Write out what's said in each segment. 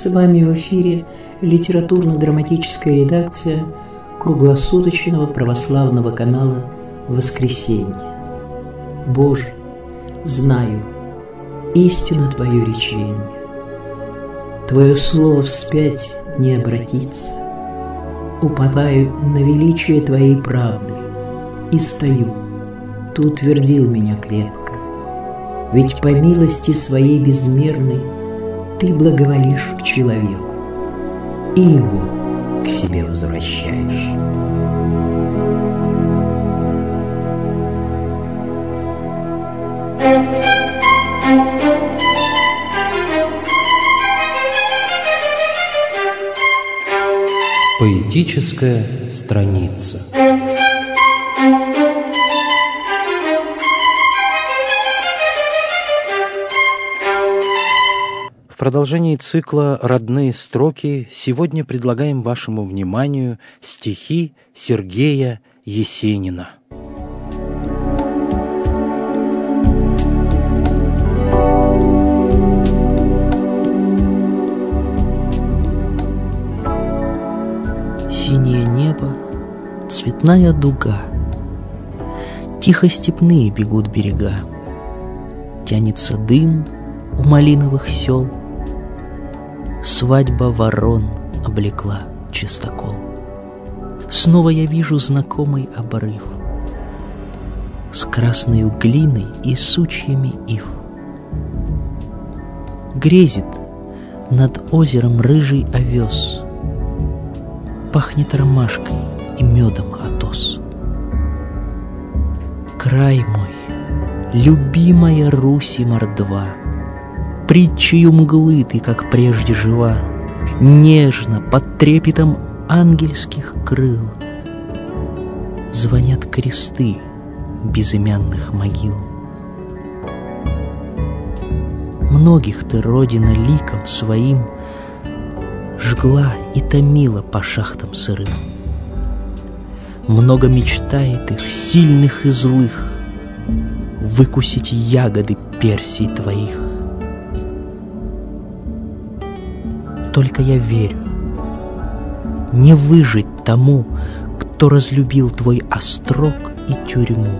С вами в эфире литературно-драматическая редакция круглосуточного православного канала «Воскресенье». Боже, знаю, истинно Твое речение. Твое слово вспять не обратится. Уповаю на величие Твоей правды и стою. Ты утвердил меня крепко. Ведь по милости Своей безмерной Ты благоволишь к человеку и его к себе возвращаешь. Поэтическая страница. В продолжении цикла «Родные строки» сегодня предлагаем вашему вниманию стихи Сергея Есенина. Синее небо, цветная дуга, тихо степные бегут берега, тянется дым у малиновых сел, свадьба ворон облекла чистокол. Снова я вижу знакомый обрыв с красною глиной и сучьями ив. Грезит над озером рыжий овес, пахнет ромашкой и медом от ос. Край мой, любимая Русь и мордва, притчею мглы ты, как прежде жива, нежно под трепетом ангельских крыл звонят кресты безымянных могил. Многих ты, Родина, ликом своим жгла и томила по шахтам сырым. Много мечтает их, сильных и злых, выкусить ягоды персий твоих. Только я верю, не выжить тому, кто разлюбил твой острог и тюрьму.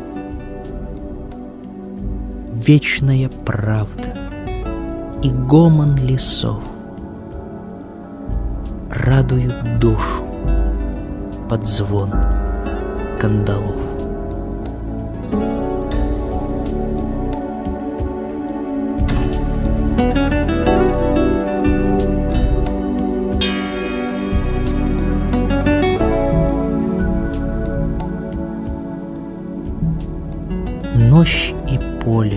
Вечная правда и гомон лесов радуют душу под звон кандалов. Ночь и поле,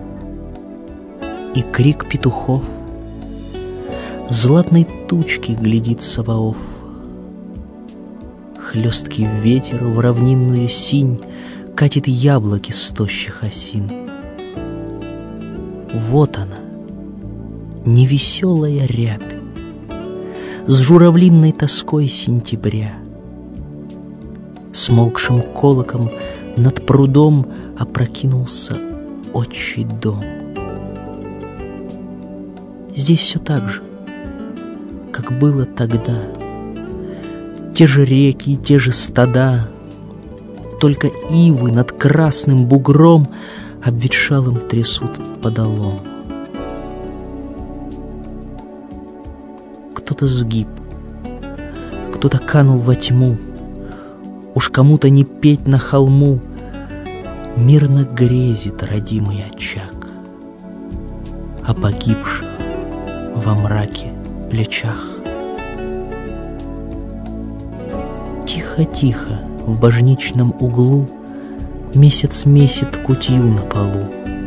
и крик петухов, златной тучки глядит Саваоф. Хлесткий ветер в равнинную синь катит яблоки с тощих осин. Вот она, невеселая рябь, с журавлиной тоской сентября. Смолкшим колоком над прудом опрокинулся отчий дом. Здесь все так же, как было тогда. Те же реки, те же стада, только ивы над красным бугром обветшалым трясут подолом. Кто-то сгиб, кто-то канул во тьму, уж кому-то не петь на холму. Мирно грезит родимый очаг о погибших во мраке плечах. Тихо-тихо в божничном углу месяц месит кутью на полу,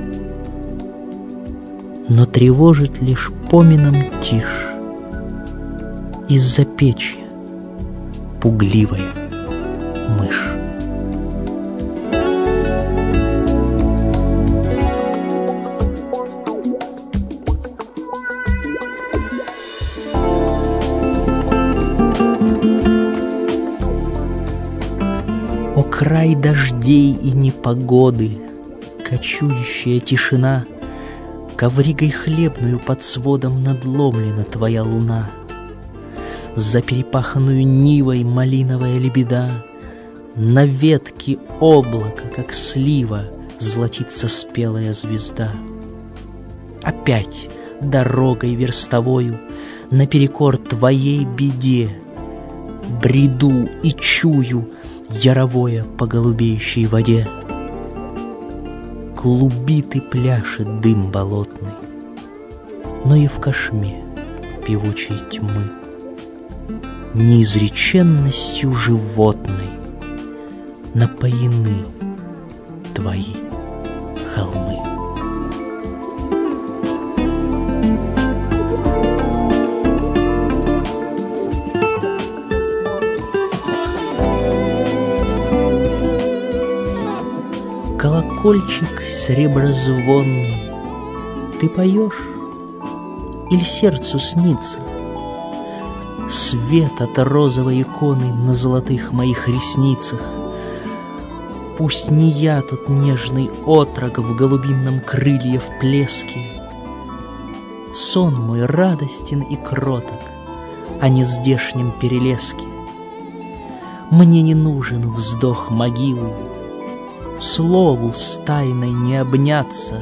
но тревожит лишь помином тишь из-за печи пугливая мышь. О, край дождей и непогоды, кочующая тишина, Ковригой хлебную под сводом надломлена твоя луна. За перепаханную нивой малиновая лебеда, на ветке облака, как слива, золотится спелая звезда. Опять дорогой верстовою, наперекор твоей беде, бреду и чую яровое по голубеющей воде. Клубит и пляшет дым болотный, но и в кошме певучей тьмы неизреченностью животной напоены твои холмы. Колокольчик среброзвонный, ты поешь или сердцу снится? Свет от розовой иконы на золотых моих ресницах. Пусть не я тот нежный отрок в голубинном крылье в плеске. Сон мой радостен и кроток, а не здешнем перелеске. Мне не нужен вздох могилы, слову с тайной не обняться.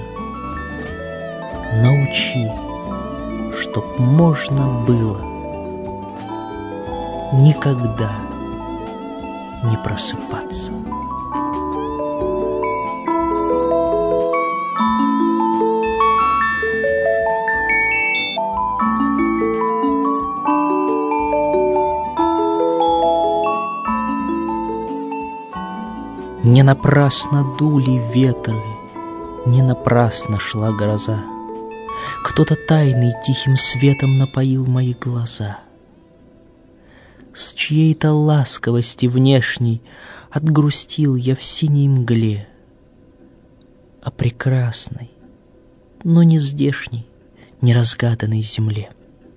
Научи, чтоб можно было никогда не просыпаться. Не напрасно дули ветры, не напрасно шла гроза. Кто-то тайный тихим светом напоил мои глаза. С чьей-то ласковости внешней отгрустил я в синей мгле. О прекрасной, но не здешней, неразгаданной земле.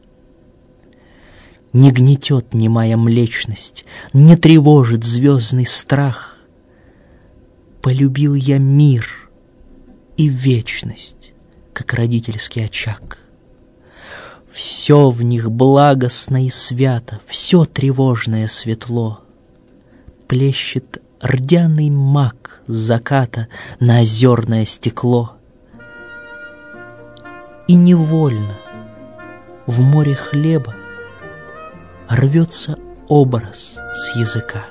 Не гнетет немая млечность, не тревожит звездный страх. Полюбил я мир и вечность, как родительский очаг. Все в них благостно и свято, все тревожное светло. Плещет рдяный мак заката на озерное стекло. И невольно в море хлеба рвется образ с языка.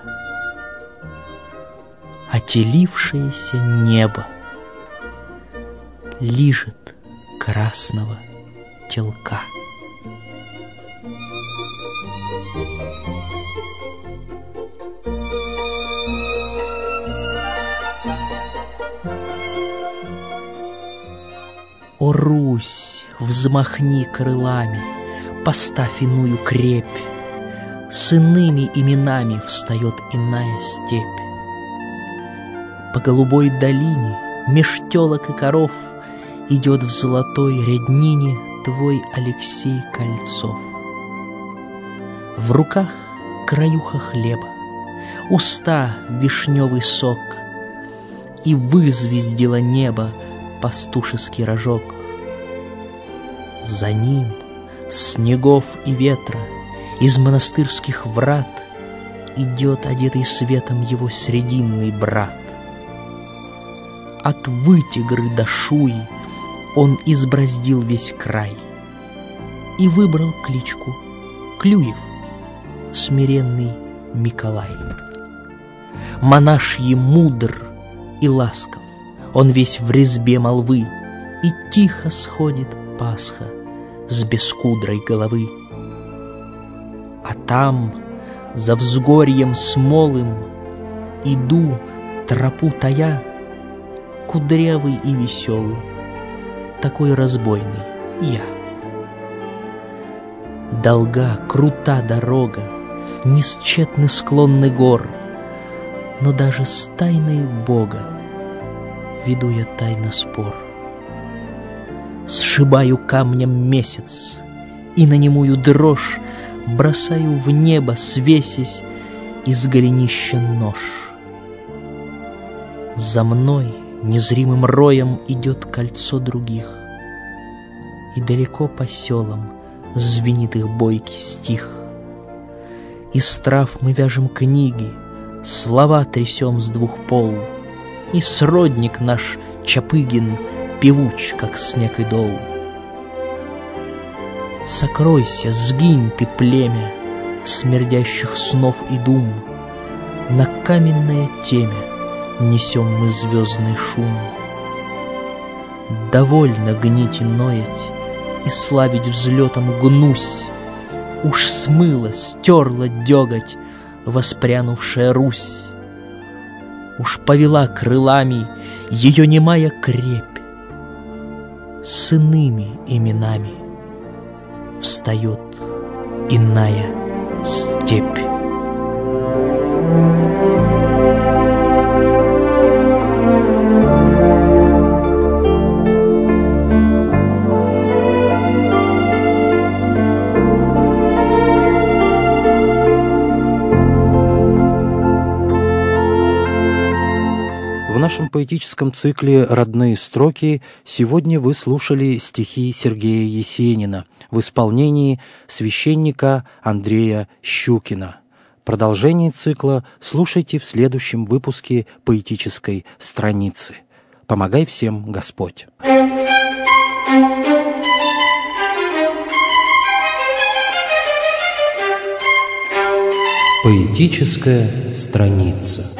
Отелившееся небо лижет красного телка. О, Русь, взмахни крылами, поставь иную крепь, с иными именами встает иная степь. По голубой долине, меж телок и коров, идет в золотой ряднине твой Алексей Кольцов. В руках краюха хлеба, уста вишневый сок, и вызвездило небо пастушеский рожок. За ним снегов и ветра из монастырских врат идет одетый светом его срединный брат. От Вытегры до Шуи он избраздил весь край и выбрал кличку Клюев, смиренный Миколай. Монашьи мудр и ласков, он весь в резьбе молвы, и тихо сходит Пасха с бескудрой головы. А там, за взгорьем смолым, иду, тропу тая, кудрявый и веселый, такой разбойный я. Долга, крута дорога, несчетны склонны гор, но даже с тайной Бога веду я тайно спор. Сшибаю камнем месяц и на немую дрожь бросаю в небо, свесясь из голенища нож. За мной незримым роем идет кольцо других, И далеко по селам звенит их бойкий стих. Из трав мы вяжем книги, слова трясем с двух пол, и сродник наш Чапыгин певуч, как снег и дол. Сокройся, сгинь ты, племя смердящих снов и дум, на каменное темя несем мы звездный шум. Довольно гнить и ноять, и славить взлетом гнусь. Уж смыла, стерла деготь воспрянувшая Русь. Уж повела крылами ее немая крепь. С иными именами встает иная степь. В нашем поэтическом цикле «Родные строки» сегодня вы слушали стихи Сергея Есенина в исполнении священника Андрея Щукина. Продолжение цикла слушайте в следующем выпуске поэтической страницы. Помогай всем Господь! Поэтическая страница.